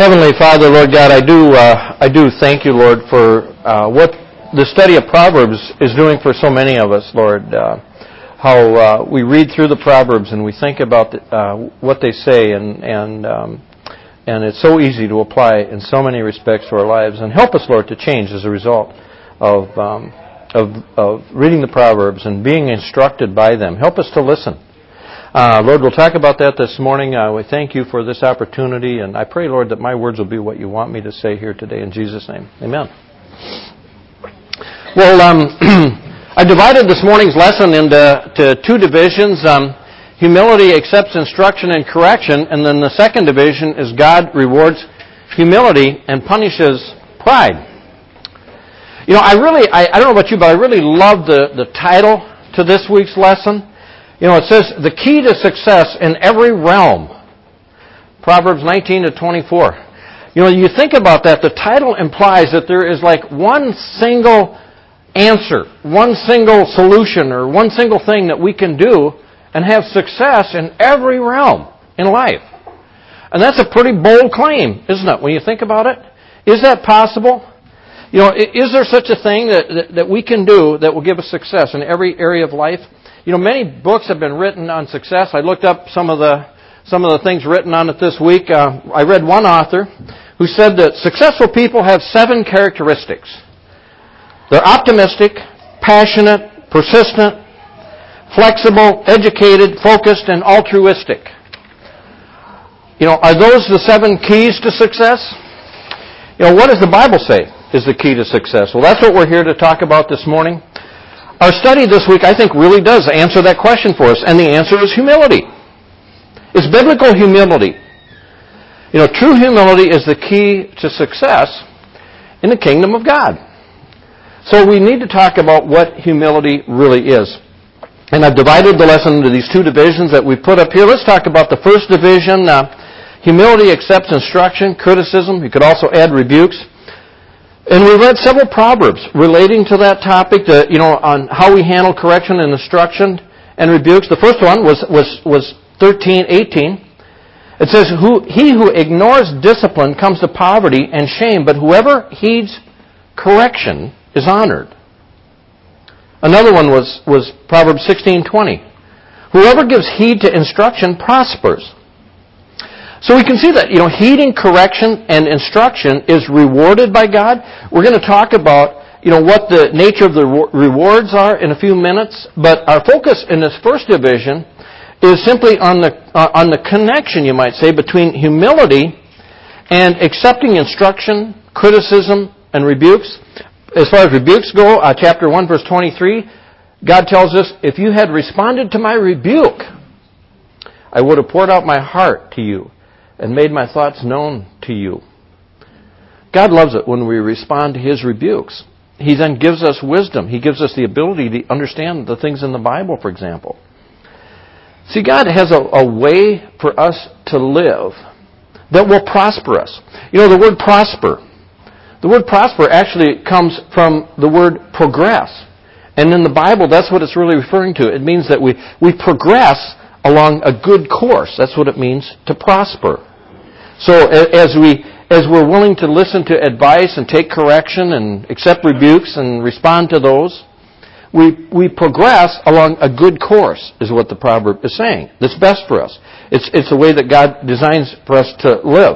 Heavenly Father, Lord God, I do thank you, Lord, for what the study of Proverbs is doing for so many of us, Lord. How we read through the Proverbs and we think about what they say, and it's so easy to apply in so many respects to our lives. And help us, Lord, to change as a result of reading the Proverbs and being instructed by them. Help us to listen. Lord, we'll talk about that this morning. We thank you for this opportunity, and I pray, Lord, that my words will be what you want me to say here today. In Jesus' name, amen. Well, I divided this morning's lesson into two divisions. Humility accepts instruction and correction, and then the second division is God rewards humility and punishes pride. You know, I don't know about you, but I really love the title to this week's lesson. You know, it says, the key to success in every realm. Proverbs 19-24. You know, you think about that, the title implies that there is like one single answer, one single solution, or one single thing that we can do and have success in every realm in life. And that's a pretty bold claim, isn't it, when you think about it? Is that possible? You know, is there such a thing that we can do that will give us success in every area of life? You know, many books have been written on success. I looked up some of the things written on it this week. I read one author who said that successful people have 7 characteristics. They're optimistic, passionate, persistent, flexible, educated, focused, and altruistic. You know, are those the 7 keys to success? You know, what does the Bible say is the key to success? Well, that's what we're here to talk about this morning. Our study this week, I think, really does answer that question for us, and the answer is humility. It's biblical humility. You know, true humility is the key to success in the kingdom of God. So we need to talk about what humility really is. And I've divided the lesson into these two divisions that we put up here. Let's talk about the first division. Humility accepts instruction, criticism. You could also add rebukes. And we read several proverbs relating to that topic, on how we handle correction and instruction and rebukes. The first one was 13:18. It says, "He who ignores discipline comes to poverty and shame, but whoever heeds correction is honored." Another one was Proverbs 16:20. "Whoever gives heed to instruction prospers." So we can see that, heeding correction and instruction is rewarded by God. We're going to talk about, what the nature of the rewards are in a few minutes. But our focus in this first division is simply on the connection, you might say, between humility and accepting instruction, criticism, and rebukes. As far as rebukes go, chapter 1, verse 23, God tells us, "If you had responded to my rebuke, I would have poured out my heart to you and made my thoughts known to you." God loves it when we respond to His rebukes. He then gives us wisdom. He gives us the ability to understand the things in the Bible, for example. See, God has a way for us to live that will prosper us. The word prosper. The word prosper actually comes from the word progress. And in the Bible, that's what it's really referring to. It means that we progress along a good course. That's what it means to prosper. So as we're willing to listen to advice and take correction and accept rebukes and respond to those, we progress along a good course, is what the proverb is saying. That's best for us. It's the way that God designs for us to live.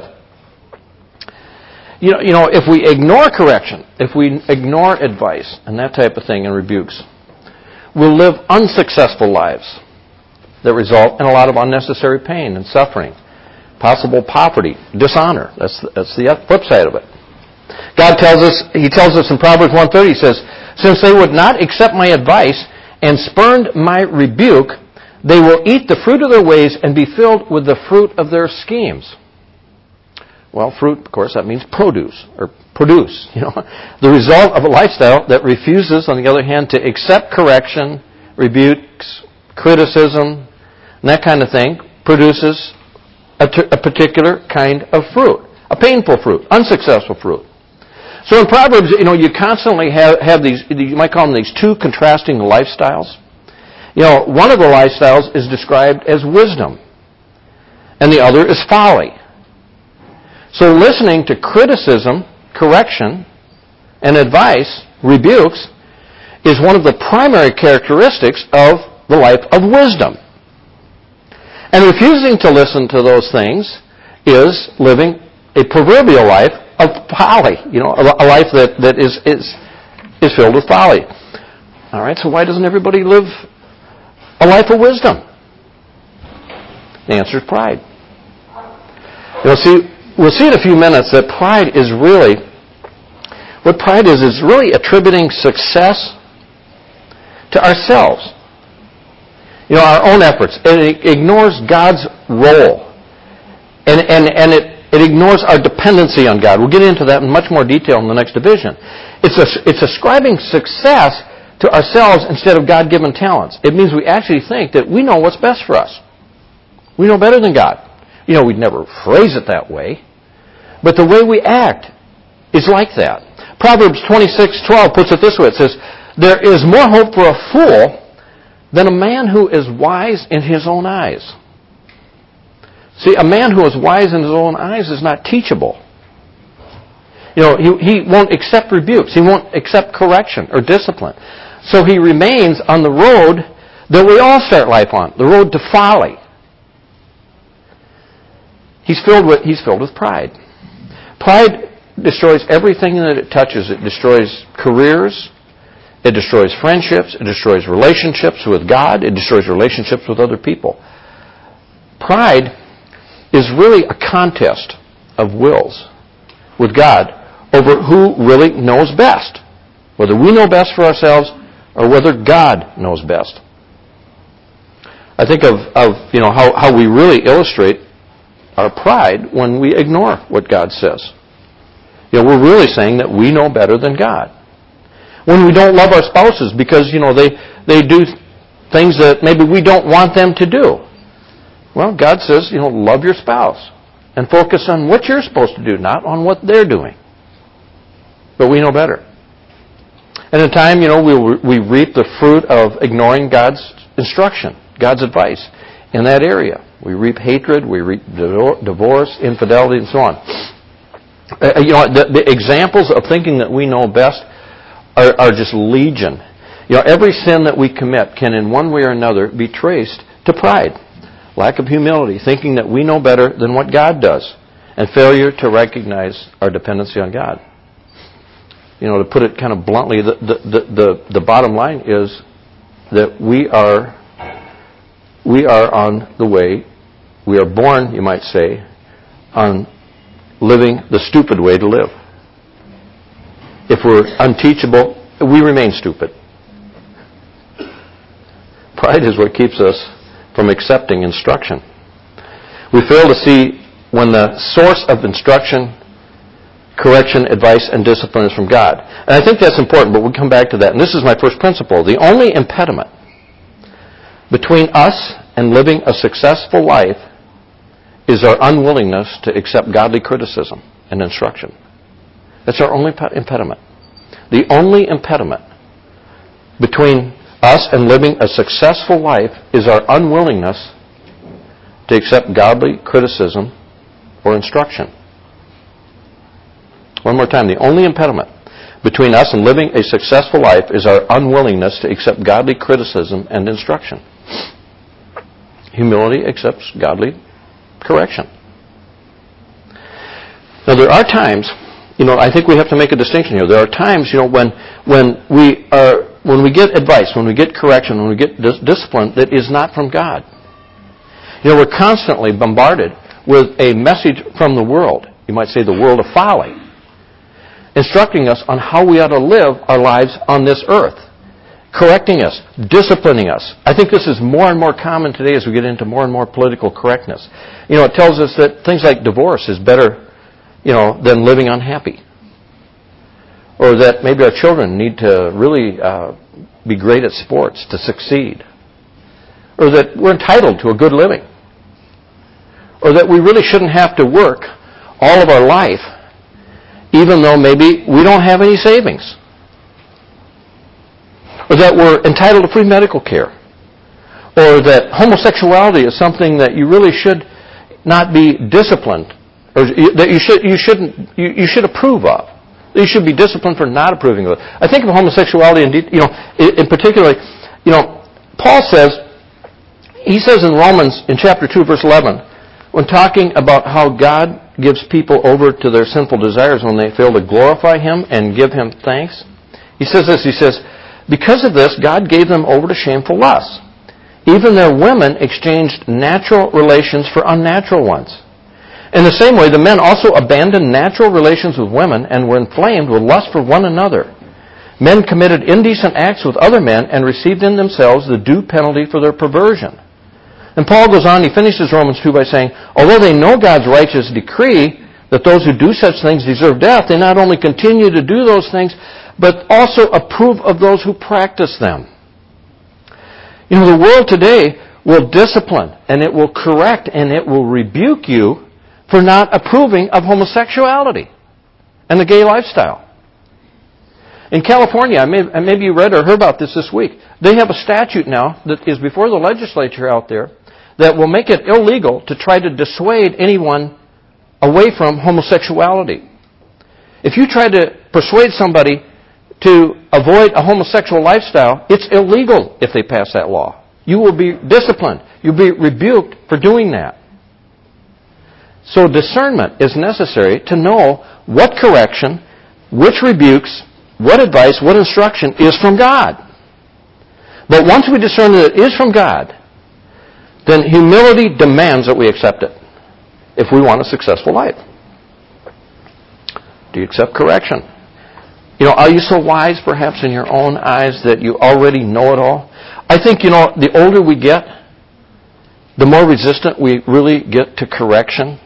If we ignore correction, if we ignore advice and that type of thing and rebukes, we'll live unsuccessful lives that result in a lot of unnecessary pain and suffering, possible poverty, dishonor. That's the flip side of it. God tells us in Proverbs 1:30, He says, "Since they would not accept my advice and spurned my rebuke, they will eat the fruit of their ways and be filled with the fruit of their schemes." Well, fruit, of course, that means produce. The result of a lifestyle that refuses, on the other hand, to accept correction, rebukes, criticism, and that kind of thing, produces a particular kind of fruit. A painful fruit, unsuccessful fruit. So in Proverbs, you constantly have these, you might call them these two contrasting lifestyles. One of the lifestyles is described as wisdom, and the other is folly. So listening to criticism, correction, and advice, rebukes, is one of the primary characteristics of the life of wisdom. And refusing to listen to those things is living a proverbial life of folly. A life that is filled with folly. All right, so why doesn't everybody live a life of wisdom? The answer is pride. We'll see in a few minutes that pride is really, what pride is really attributing success to ourselves. Our own efforts. It ignores God's role. And it ignores our dependency on God. We'll get into that in much more detail in the next division. It's ascribing success to ourselves instead of God-given talents. It means we actually think that we know what's best for us. We know better than God. We'd never phrase it that way. But the way we act is like that. Proverbs 26:12 puts it this way. It says, "There is more hope for a fool than a man who is wise in his own eyes." See, a man who is wise in his own eyes is not teachable. He won't accept rebukes. He won't accept correction or discipline. So he remains on the road that we all start life on, the road to folly. He's filled with pride. Pride destroys everything that it touches. It destroys careers. It destroys friendships. It destroys relationships with God. It destroys relationships with other people. Pride is really a contest of wills with God over who really knows best. Whether we know best for ourselves or whether God knows best. I think of how we really illustrate our pride when we ignore what God says. We're really saying that we know better than God. When we don't love our spouses because, they do things that maybe we don't want them to do. Well, God says, love your spouse and focus on what you're supposed to do, not on what they're doing. But we know better. And in time, we reap the fruit of ignoring God's instruction, God's advice in that area. We reap hatred, we reap divorce, infidelity, and so on. The examples of thinking that we know best are just legion. Every sin that we commit can in one way or another be traced to pride, lack of humility, thinking that we know better than what God does, and failure to recognize our dependency on God. To put it kind of bluntly, the bottom line is that we are on the way, we are born, you might say, on living the stupid way to live. If we're unteachable, we remain stupid. Pride is what keeps us from accepting instruction. We fail to see when the source of instruction, correction, advice, and discipline is from God. And I think that's important, but we'll come back to that. And this is my first principle. The only impediment between us and living a successful life is our unwillingness to accept godly criticism and instruction. That's our only impediment. The only impediment between us and living a successful life is our unwillingness to accept godly criticism or instruction. One more time. The only impediment between us and living a successful life is our unwillingness to accept godly criticism and instruction. Humility accepts godly correction. Now there are times, I think we have to make a distinction here. There are times, when we get advice, when we get correction, when we get discipline that is not from God. We're constantly bombarded with a message from the world. You might say the world of folly, instructing us on how we ought to live our lives on this earth, correcting us, disciplining us. I think this is more and more common today as we get into more and more political correctness. It tells us that things like divorce is better, than living unhappy. Or that maybe our children need to really be great at sports to succeed. Or that we're entitled to a good living. Or that we really shouldn't have to work all of our life, even though maybe we don't have any savings. Or that we're entitled to free medical care. Or that homosexuality is something that you really should not be disciplined or that you should approve of. You should be disciplined for not approving of it. I think of homosexuality in particular. Paul says, he says in Romans, in chapter 2, verse 11, when talking about how God gives people over to their sinful desires when they fail to glorify Him and give Him thanks, he says this, he says, because of this, God gave them over to shameful lusts. Even their women exchanged natural relations for unnatural ones. In the same way, the men also abandoned natural relations with women and were inflamed with lust for one another. Men committed indecent acts with other men and received in themselves the due penalty for their perversion. And Paul goes on, he finishes Romans 2 by saying, although they know God's righteous decree that those who do such things deserve death, they not only continue to do those things, but also approve of those who practice them. The world today will discipline, and it will correct, and it will rebuke you for not approving of homosexuality and the gay lifestyle. In California, maybe you read or heard about this week, they have a statute now that is before the legislature out there that will make it illegal to try to dissuade anyone away from homosexuality. If you try to persuade somebody to avoid a homosexual lifestyle, it's illegal if they pass that law. You will be disciplined. You'll be rebuked for doing that. So discernment is necessary to know what correction, which rebukes, what advice, what instruction is from God. But once we discern that it is from God, then humility demands that we accept it if we want a successful life. Do you accept correction? Are you so wise perhaps in your own eyes that you already know it all? I think, the older we get, the more resistant we really get to correction.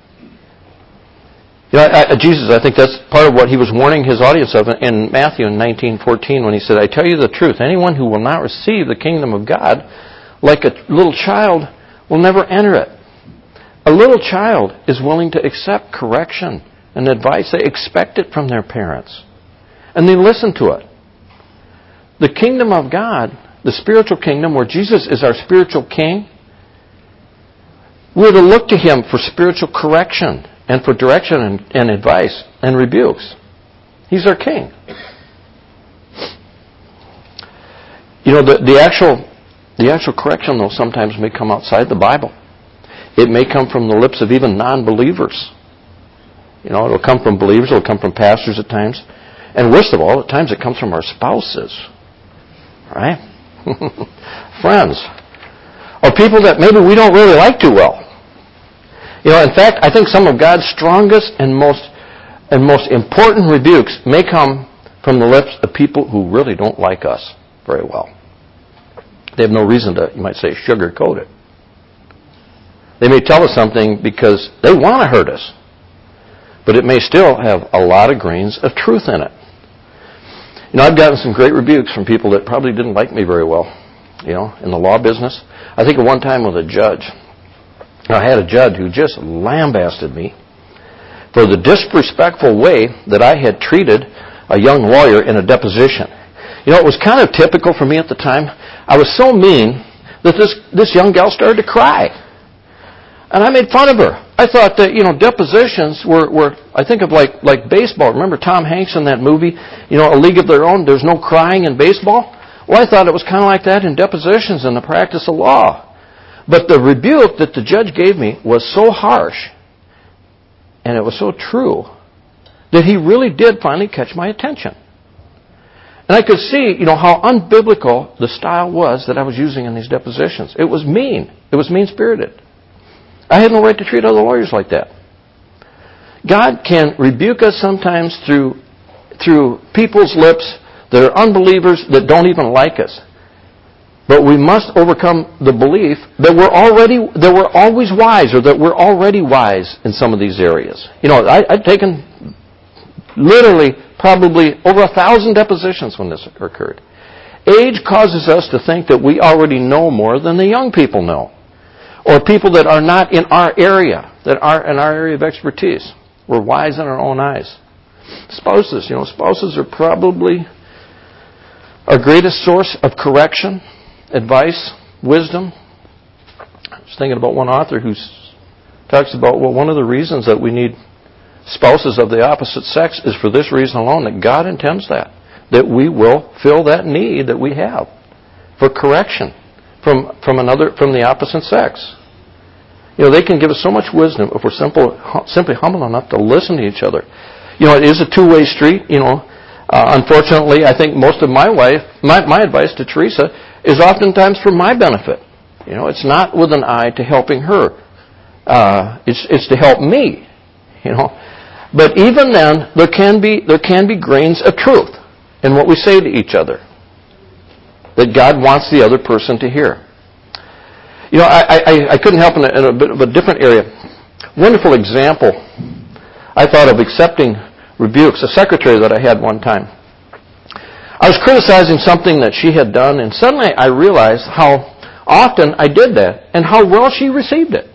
Jesus, I think that's part of what he was warning his audience of in Matthew in 19:14 when he said, I tell you the truth, anyone who will not receive the kingdom of God like a little child will never enter it. A little child is willing to accept correction and advice. They expect it from their parents. And they listen to it. The kingdom of God, the spiritual kingdom where Jesus is our spiritual king, we're to look to Him for spiritual correction and for direction and advice and rebukes. He's our king. The actual correction, though, sometimes may come outside the Bible. It may come from the lips of even non-believers. It'll come from believers, it'll come from pastors at times. And worst of all, at times it comes from our spouses. Right? Friends. Or people that maybe we don't really like too well. In fact, I think some of God's strongest and most important rebukes may come from the lips of people who really don't like us very well. They have no reason to, you might say, sugarcoat it. They may tell us something because they want to hurt us, but it may still have a lot of grains of truth in it. I've gotten some great rebukes from people that probably didn't like me very well, in the law business. I think at one time with a judge. I had a judge who just lambasted me for the disrespectful way that I had treated a young lawyer in a deposition. It was kind of typical for me at the time. I was so mean that this young gal started to cry. And I made fun of her. I thought that, depositions were I think of like baseball. Remember Tom Hanks in that movie, A League of Their Own? There's no crying in baseball. Well, I thought it was kind of like that in depositions in the practice of law. But the rebuke that the judge gave me was so harsh, and it was so true, that he really did finally catch my attention. And I could see, how unbiblical the style was that I was using in these depositions. It was mean. It was mean-spirited. I had no right to treat other lawyers like that. God can rebuke us sometimes through people's lips that are unbelievers that don't even like us. But we must overcome the belief that we're always wise, or that we're already wise in some of these areas. I've taken literally probably over 1,000 depositions when this occurred. Age causes us to think that we already know more than the young people know, or people that are not in our area, that are in our area of expertise. We're wise in our own eyes. Spouses, spouses are probably our greatest source of correction, advice, wisdom. I was thinking about one author who's talks about, well, one of the reasons that we need spouses of the opposite sex is for this reason alone, that God intends that we will fill that need that we have for correction from the opposite sex. They can give us so much wisdom if we're simply humble enough to listen to each other. It is a two-way street. Unfortunately, I think most of my advice to Teresa is oftentimes for my benefit. It's not with an eye to helping her. It's to help me. But even then, there can be grains of truth in what we say to each other that God wants the other person to hear. I couldn't help in a bit of a different area. Wonderful example, I thought, of accepting rebukes. A secretary that I had one time, I was criticizing something that she had done, and suddenly I realized how often I did that and how well she received it.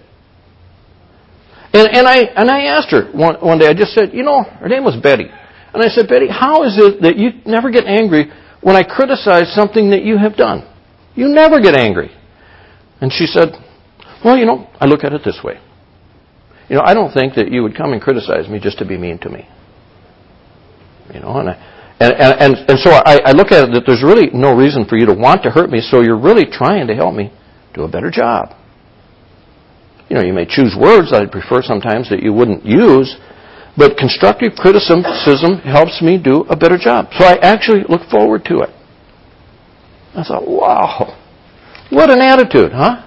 And I asked her one day, I just said, her name was Betty. And I said, Betty, how is it that you never get angry when I criticize something that you have done? You never get angry. And she said, well, I look at it this way. I don't think that you would come and criticize me just to be mean to me. And so I look at it that there's really no reason for you to want to hurt me, so you're really trying to help me do a better job. You may choose words that I'd prefer sometimes that you wouldn't use, but constructive criticism helps me do a better job. So I actually look forward to it. I thought, wow, what an attitude, huh?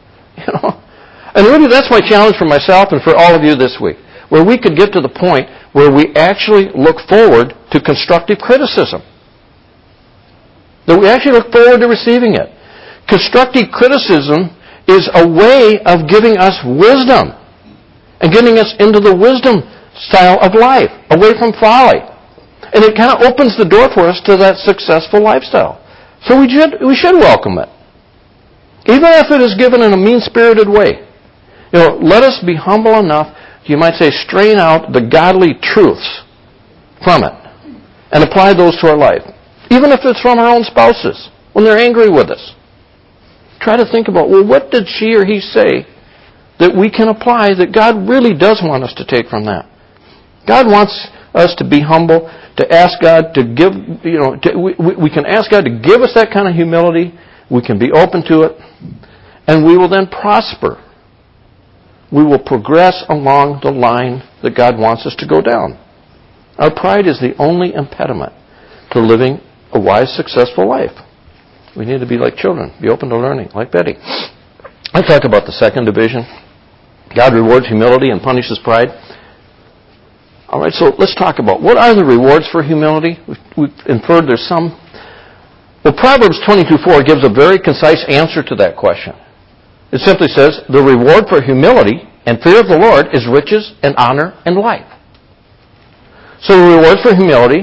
And really that's my challenge for myself and for all of you this week, where we could get to the point where we actually look forward to constructive criticism. That we actually look forward to receiving it. Constructive criticism is a way of giving us wisdom and getting us into the wisdom style of life, away from folly. And it kind of opens the door for us to that successful lifestyle. So we should welcome it. Even if it is given in a mean-spirited way. Let us be humble enough, you might say, strain out the godly truths from it and apply those to our life. Even if it's from our own spouses, when they're angry with us. Try to think about, what did she or he say that we can apply that God really does want us to take from that? God wants us to be humble, to ask God to give, we can ask God to give us that kind of humility. We can be open to it. And we will then prosper. We will progress along the line that God wants us to go down. Our pride is the only impediment to living a wise, successful life. We need to be like children, be open to learning, like Betty. I talk about the second division. God rewards humility and punishes pride. All right, so let's talk about what are the rewards for humility. We've inferred there's some. Well, Proverbs 22:4 gives a very concise answer to that question. It simply says, the reward for humility and fear of the Lord is riches and honor and life. So the rewards for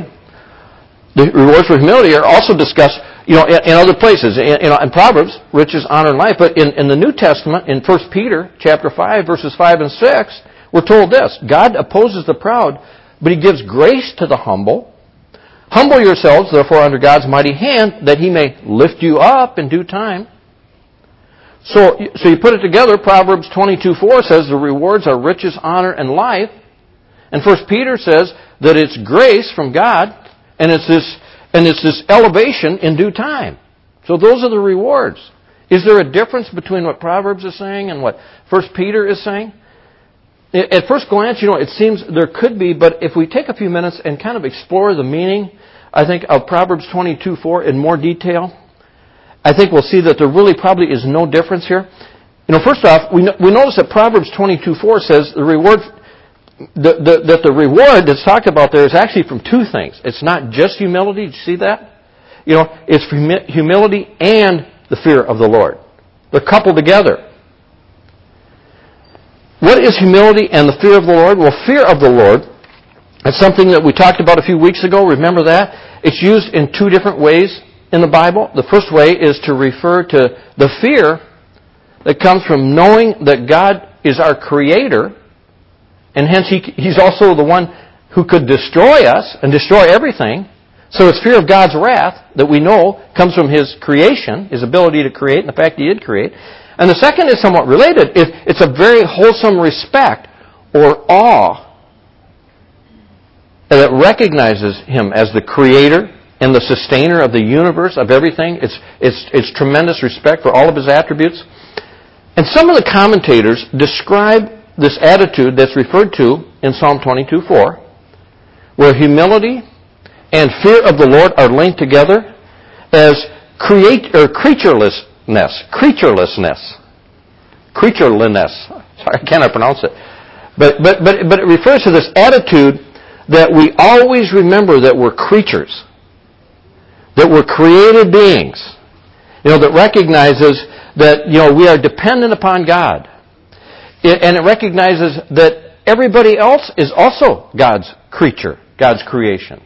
humility are also discussed, in other places. In Proverbs, riches, honor, and life. But in the New Testament, in 1 Peter chapter 5, verses 5 and 6, we're told this: God opposes the proud, but He gives grace to the humble. Humble yourselves, therefore, under God's mighty hand, that He may lift you up in due time. So you put it together, Proverbs 22:4 says the rewards are riches, honor, and life. And 1 Peter says that it's grace from God, and it's this elevation in due time. So those are the rewards. Is there a difference between what Proverbs is saying and what 1 Peter is saying? At first glance, it seems there could be, but if we take a few minutes and kind of explore the meaning, I think, of Proverbs 22:4 in more detail, I think we'll see that there really probably is no difference here. First off, we notice that Proverbs 22:4 says the reward, that the reward that's talked about there is actually from two things. It's not just humility. Did you see that? It's humility and the fear of the Lord. They're coupled together. What is humility and the fear of the Lord? Well, fear of the Lord, that's something that we talked about a few weeks ago. Remember that? It's used in two different ways in the Bible. The first way is to refer to the fear that comes from knowing that God is our Creator, and hence He's also the one who could destroy us and destroy everything. So it's fear of God's wrath that we know comes from His creation, His ability to create, and the fact He did create. And the second is somewhat related. It's a very wholesome respect or awe that recognizes him as the creator and the sustainer of the universe, of everything. It's tremendous respect for all of his attributes. And some of the commentators describe this attitude that's referred to in Psalm 22:4, where humility and fear of the Lord are linked together as creatureliness. Sorry, I cannot pronounce it. But it refers to this attitude that we always remember that we're creatures, that we're created beings, that recognizes that, we are dependent upon God. And it recognizes that everybody else is also God's creature, God's creation.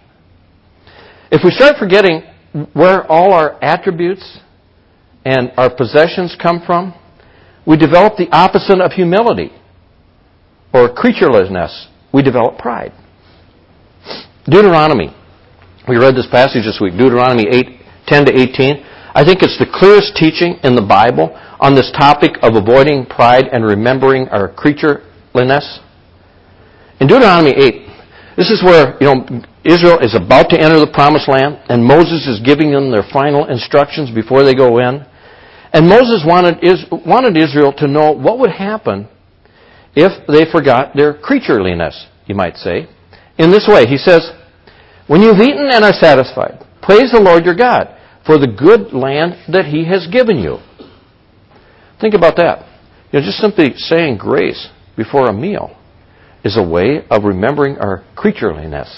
If we start forgetting where all our attributes and our possessions come from, we develop the opposite of humility or creatureliness. We develop pride. Deuteronomy. We read this passage this week, Deuteronomy 8:10-18. I think it's the clearest teaching in the Bible on this topic of avoiding pride and remembering our creatureliness. In Deuteronomy 8, this is where, Israel is about to enter the Promised Land, and Moses is giving them their final instructions before they go in. And Moses wanted Israel to know what would happen if they forgot their creatureliness, you might say. In this way, he says, "When you've eaten and are satisfied, praise the Lord your God for the good land that he has given you." Think about that. Just simply saying grace before a meal is a way of remembering our creatureliness.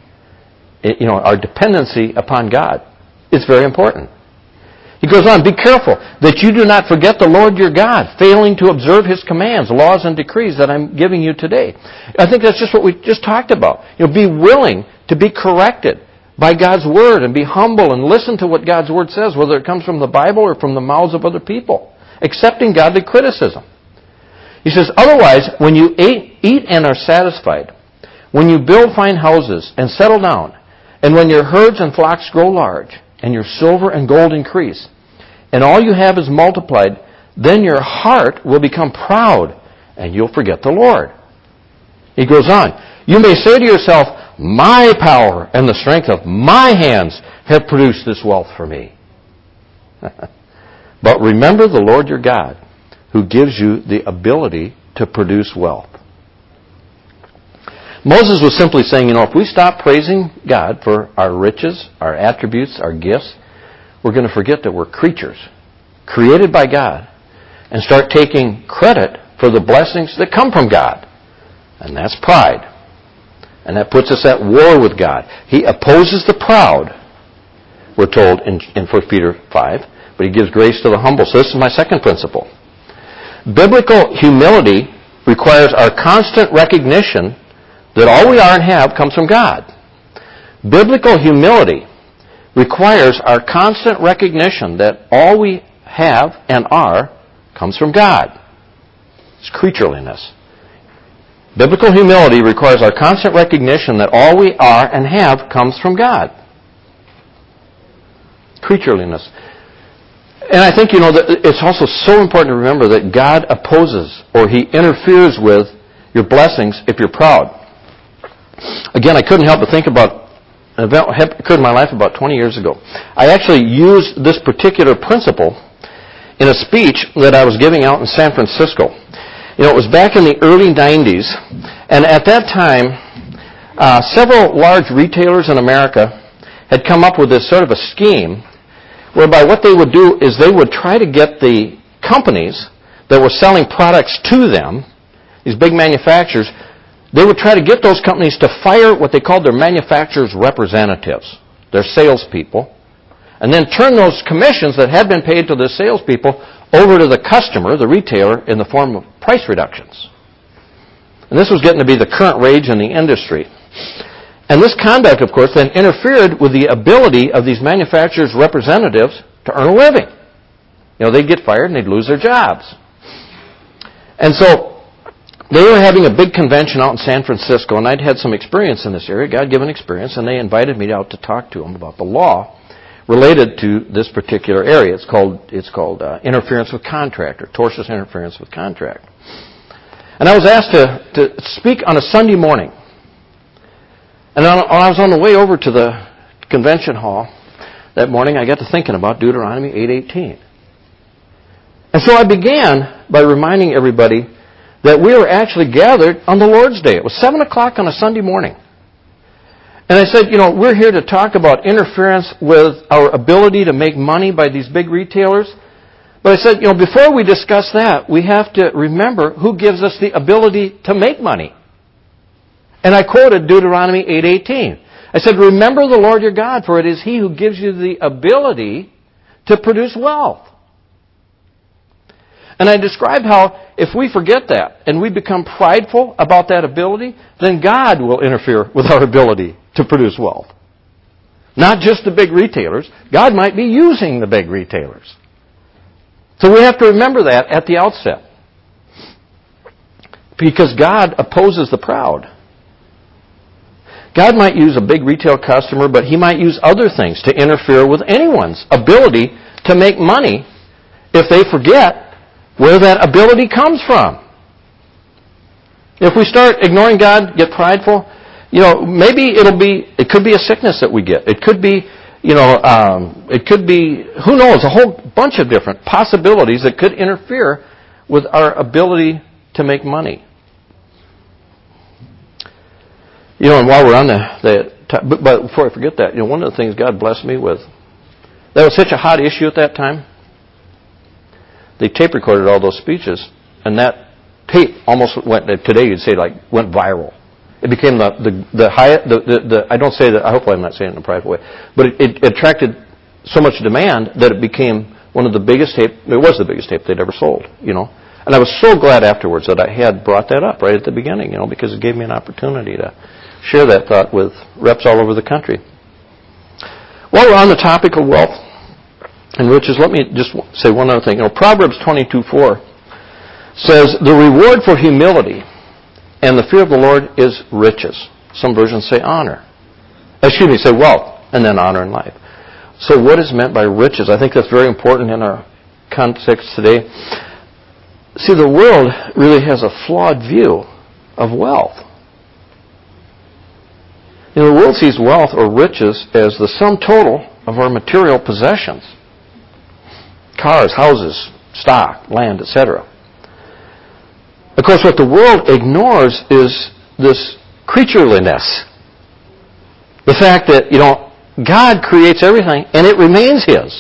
Our dependency upon God. It's very important. He goes on, "Be careful that you do not forget the Lord your God, failing to observe his commands, laws, and decrees that I'm giving you today." I think that's just what we just talked about. Be willing to be corrected by God's Word and be humble and listen to what God's Word says, whether it comes from the Bible or from the mouths of other people, accepting godly criticism. He says, "Otherwise, when you eat and are satisfied, when you build fine houses and settle down, and when your herds and flocks grow large, and your silver and gold increase, and all you have is multiplied, then your heart will become proud, and you'll forget the Lord." He goes on, "You may say to yourself, 'My power and the strength of my hands have produced this wealth for me.' But remember the Lord your God, who gives you the ability to produce wealth." Moses was simply saying, if we stop praising God for our riches, our attributes, our gifts, we're going to forget that we're creatures created by God and start taking credit for the blessings that come from God. And that's pride. And that puts us at war with God. He opposes the proud, we're told in 1 Peter 5, but he gives grace to the humble. So this is my second principle. Biblical humility requires our constant recognition that all we are and have comes from God. Biblical humility requires our constant recognition that all we have and are comes from God. It's creatureliness. Biblical humility requires our constant recognition that all we are and have comes from God. Creatureliness. And I think, that it's also so important to remember that God opposes or he interferes with your blessings if you're proud. Again, I couldn't help but think about an event that occurred in my life about 20 years ago. I actually used this particular principle in a speech that I was giving out in San Francisco. It was back in the early 90s, and at that time, several large retailers in America had come up with this sort of a scheme whereby what they would do is they would try to get the companies that were selling products to them, these big manufacturers, they would try to get those companies to fire what they called their manufacturers' representatives, their salespeople, and then turn those commissions that had been paid to the salespeople over to the customer, the retailer, in the form of price reductions. And this was getting to be the current rage in the industry. And this conduct, of course, then interfered with the ability of these manufacturers' representatives to earn a living. They'd get fired and they'd lose their jobs. And so they were having a big convention out in San Francisco, and I'd had some experience in this area, God-given experience, and they invited me out to talk to them about the law related to this particular area. It's called interference with contract, or tortious interference with contract. And I was asked to speak on a Sunday morning. And I was on the way over to the convention hall that morning. I got to thinking about Deuteronomy 8:18. And so I began by reminding everybody that we were actually gathered on the Lord's Day. It was 7 o'clock on a Sunday morning. And I said, we're here to talk about interference with our ability to make money by these big retailers. But I said, before we discuss that, we have to remember who gives us the ability to make money. And I quoted Deuteronomy 8:18. I said, remember the Lord your God, for it is He who gives you the ability to produce wealth. And I described how if we forget that and we become prideful about that ability, then God will interfere with our ability to produce wealth. Not just the big retailers. God might be using the big retailers. So we have to remember that at the outset. Because God opposes the proud. God might use a big retail customer, but He might use other things to interfere with anyone's ability to make money if they forget where that ability comes from. If we start ignoring God, get prideful, maybe it could be a sickness that we get. It could be, who knows, a whole bunch of different possibilities that could interfere with our ability to make money. And while we're on but before I forget that, one of the things God blessed me with, that was such a hot issue at that time. They tape recorded all those speeches, and that tape almost went, today you'd say went viral. It became the highest, I don't say that, I hope I'm not saying it in a prideful way, but it attracted so much demand that it became one of the biggest tape, it was the biggest tape they'd ever sold, And I was so glad afterwards that I had brought that up right at the beginning, because it gave me an opportunity to share that thought with reps all over the country. While we're on the topic of wealth and riches, let me just say one other thing. Proverbs 22:4 says, the reward for humility and the fear of the Lord is riches. Some versions say honor. Say wealth, and then honor in life. So what is meant by riches? I think that's very important in our context today. See, the world really has a flawed view of wealth. The world sees wealth or riches as the sum total of our material possessions. Cars, houses, stock, land, etc. Of course, what the world ignores is this creatureliness. The fact that, God creates everything and it remains His.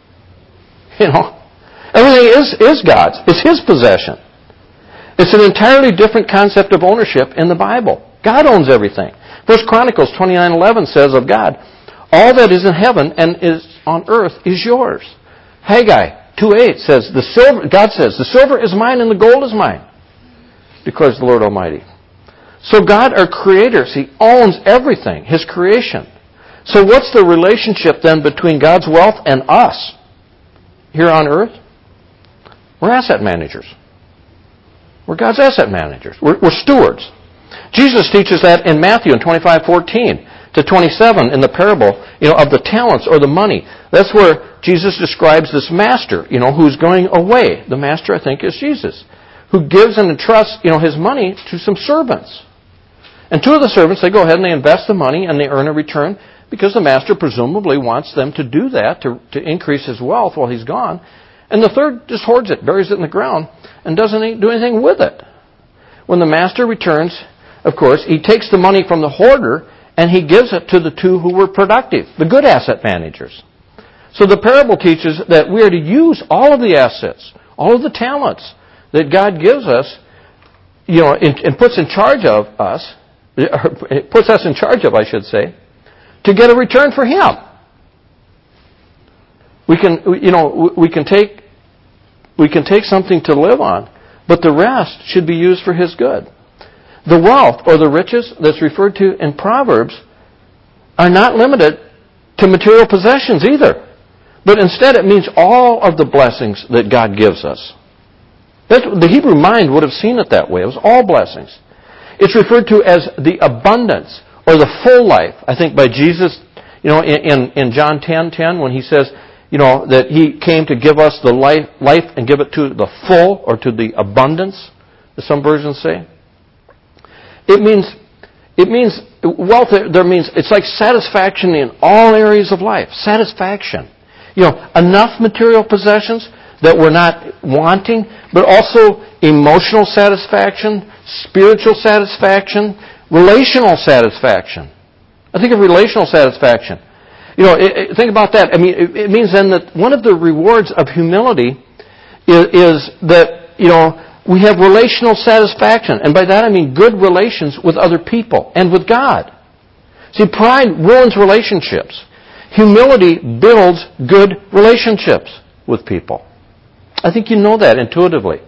Everything is God's. It's His possession. It's an entirely different concept of ownership in the Bible. God owns everything. 1 Chronicles 29:11 says of God, all that is in heaven and is on earth is yours. Haggai 2:8 says, God says, the silver is mine and the gold is mine, declares the Lord Almighty. So God, our Creator, He owns everything, His creation. So what's the relationship then between God's wealth and us here on earth? We're asset managers. We're God's asset managers. We're stewards. Jesus teaches that in Matthew 25:14 to 27 in the parable, of the talents or the money. That's where Jesus describes this master, who's going away. The master, I think, is Jesus, who gives and entrusts, his money to some servants. And two of the servants, they go ahead and they invest the money and they earn a return because the master presumably wants them to do that to increase his wealth while he's gone. And the third just hoards it, buries it in the ground, and doesn't do anything with it. When the master returns, of course, he takes the money from the hoarder and he gives it to the two who were productive, the good asset managers. So the parable teaches that we are to use all of the assets, all of the talents that God gives us, and puts in charge of us, puts us in charge of, I should say, to get a return for Him. We can take something to live on, but the rest should be used for His good. The wealth or the riches that's referred to in Proverbs are not limited to material possessions either. But instead it means all of the blessings that God gives us. The Hebrew mind would have seen it that way. It was all blessings. It's referred to as the abundance or the full life, I think, by Jesus, You know, in John 10:10, when he says, you know, that he came to give us the life and give it to the full or to the abundance, as some versions say. It means wealth there means it's like satisfaction in all areas of life. Satisfaction. You know, enough material possessions that we're not wanting, but also emotional satisfaction, spiritual satisfaction, relational satisfaction. I think of relational satisfaction. You know, think about that. I mean, it means then that one of the rewards of humility is that, you know, we have relational satisfaction. And by that I mean good relations with other people and with God. See, pride ruins relationships. Humility builds good relationships with people. I think you know that intuitively.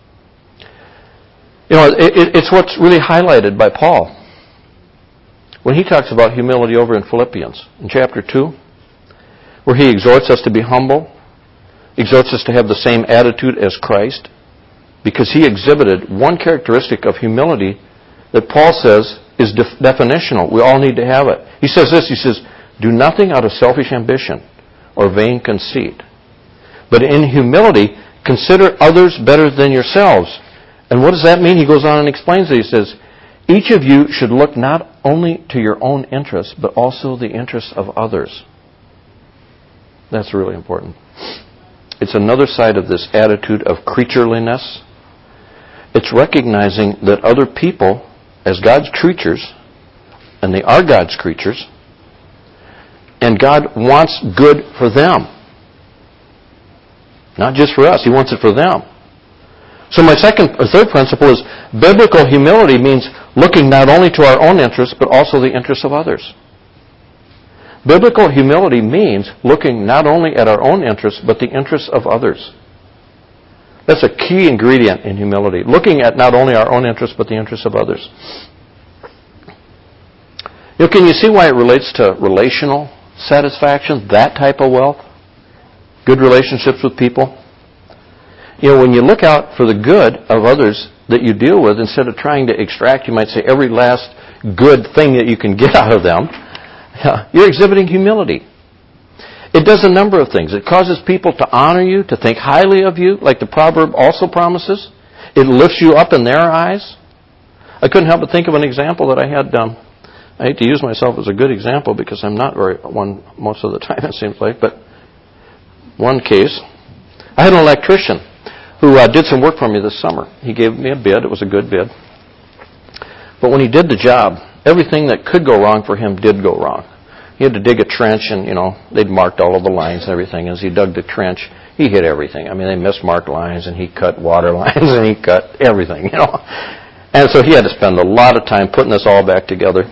You know, it's what's really highlighted by Paul when he talks about humility over in Philippians in chapter 2, where he exhorts us to be humble, exhorts us to have the same attitude as Christ, because he exhibited one characteristic of humility that Paul says is definitional. We all need to have it. He says this, he says, do nothing out of selfish ambition or vain conceit, but in humility consider others better than yourselves. And what does that mean? He goes on and explains it. He says, each of you should look not only to your own interests, but also the interests of others. That's really important. It's another side of this attitude of creatureliness. It's recognizing that other people, as God's creatures, and they are God's creatures, and God wants good for them. Not just for us, He wants it for them. So my third principle is biblical humility means looking not only to our own interests, but also the interests of others. Biblical humility means looking not only at our own interests, but the interests of others. That's a key ingredient in humility. Looking at not only our own interests, but the interests of others. You know, can you see why it relates to relational satisfaction, that type of wealth? Good relationships with people. You know, when you look out for the good of others that you deal with, instead of trying to extract, you might say, every last good thing that you can get out of them, you're exhibiting humility. It does a number of things. It causes people to honor you, to think highly of you, like the proverb also promises. It lifts you up in their eyes. I couldn't help but think of an example that I had. I hate to use myself as a good example because I'm not very one most of the time, it seems like. But one case, I had an electrician who did some work for me this summer. He gave me a bid. It was a good bid. But when he did the job, everything that could go wrong for him did go wrong. He had to dig a trench, and, you know, they'd marked all of the lines and everything. As he dug the trench, he hit everything. I mean, they mismarked lines, and he cut water lines, and he cut everything, you know. And so he had to spend a lot of time putting this all back together.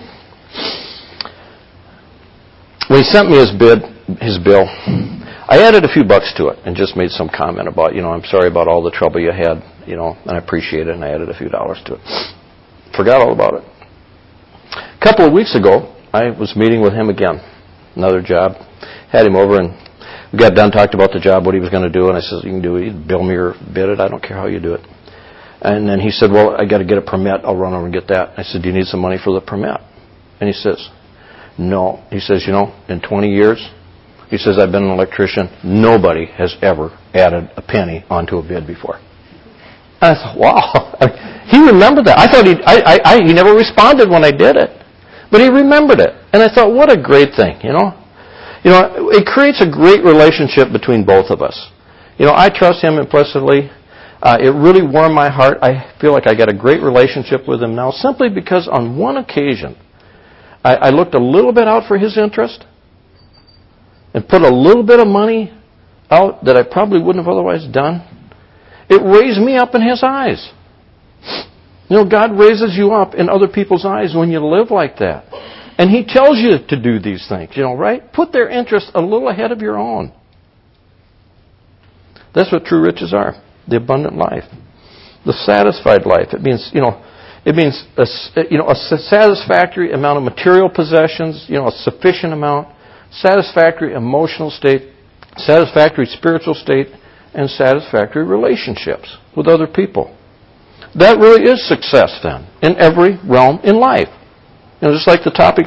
When he sent me his bill, I added a few bucks to it and just made some comment about, you know, I'm sorry about all the trouble you had, you know, and I appreciate it, and I added a few dollars to it. Forgot all about it. A couple of weeks ago, I was meeting with him again, another job. Had him over, and we got done, talked about the job, what he was going to do, and I said, you can do it, you bill me or bid it, I don't care how you do it. And then he said, well, I got to get a permit, I'll run over and get that. I said, do you need some money for the permit? And he says, no. He says, you know, in 20 years, he says, I've been an electrician, nobody has ever added a penny onto a bid before. And I thought, wow. He remembered that. I thought he never responded when I did it. But he remembered it. And I thought, what a great thing, you know. You know, it creates a great relationship between both of us. You know, I trust him implicitly. It really warmed my heart. I feel like I got a great relationship with him now simply because on one occasion, I looked a little bit out for his interest and put a little bit of money out that I probably wouldn't have otherwise done. It raised me up in his eyes. You know, God raises you up in other people's eyes when you live like that. And He tells you to do these things, you know, right? Put their interest a little ahead of your own. That's what true riches are. The abundant life. The satisfied life. It means, you know, a satisfactory amount of material possessions, you know, a sufficient amount, satisfactory emotional state, satisfactory spiritual state, and satisfactory relationships with other people. That really is success then, in every realm in life. You know, just like the topic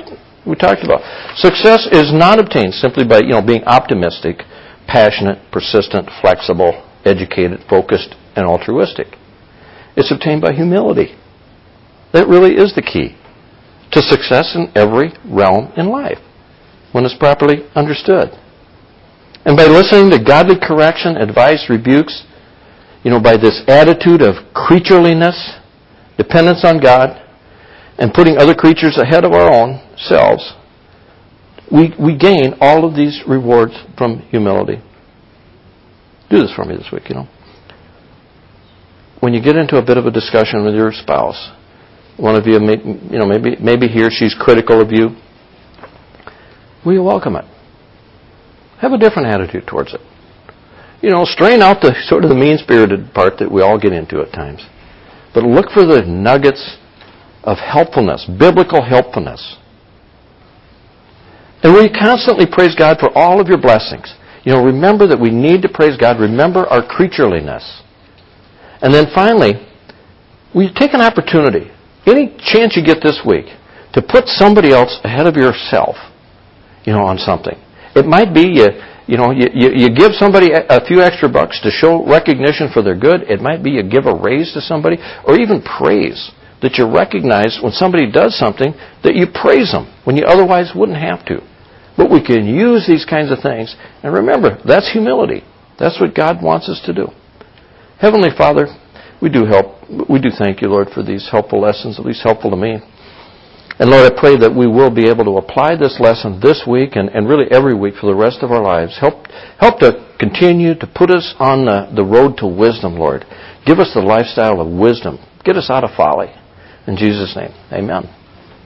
We talked about. Success is not obtained simply by, being optimistic, passionate, persistent, flexible, educated, focused, and altruistic. It's obtained by humility. That really is the key to success in every realm in life when it's properly understood. And by listening to godly correction, advice, rebukes, by this attitude of creatureliness, dependence on God, and putting other creatures ahead of our own selves, we gain all of these rewards from humility. Do this for me this week, When you get into a bit of a discussion with your spouse, one of you, maybe he or she's critical of you, will you welcome it? Have a different attitude towards it. Strain out the sort of the mean-spirited part that we all get into at times. But look for the nuggets of helpfulness, biblical helpfulness. And will you constantly praise God for all of your blessings? Remember that we need to praise God. Remember our creatureliness. And then finally, will you take an opportunity, any chance you get this week, to put somebody else ahead of yourself, on something. It might be you give somebody a few extra bucks to show recognition for their good. It might be you give a raise to somebody, or even praise, that you recognize when somebody does something, that you praise them when you otherwise wouldn't have to. But we can use these kinds of things. And remember, that's humility. That's what God wants us to do. Heavenly Father, we do thank you, Lord, for these helpful lessons, at least helpful to me. And Lord, I pray that we will be able to apply this lesson this week and really every week for the rest of our lives. Help to continue to put us on the road to wisdom, Lord. Give us the lifestyle of wisdom. Get us out of folly. In Jesus' name, amen.